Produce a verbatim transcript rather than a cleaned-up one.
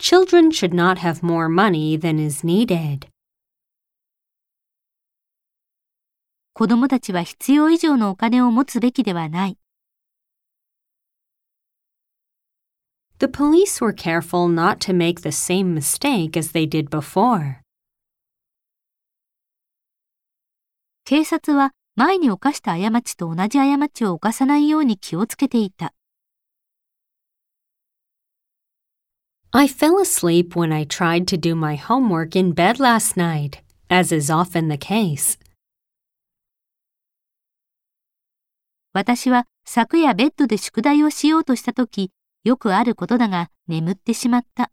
Children should not have more money than is needed. 子供たちは必要以上のお金を持つべきではない。 The police were careful not to make the same mistake as they did before. 警察は前に犯した過ちと同じ過ちを犯さないように気をつけていた。 I fell asleep when I tried to do my homework in bed last night, as is often the case. 私は昨夜ベッドで宿題をしようとしたとき、よくあることだが眠ってしまった。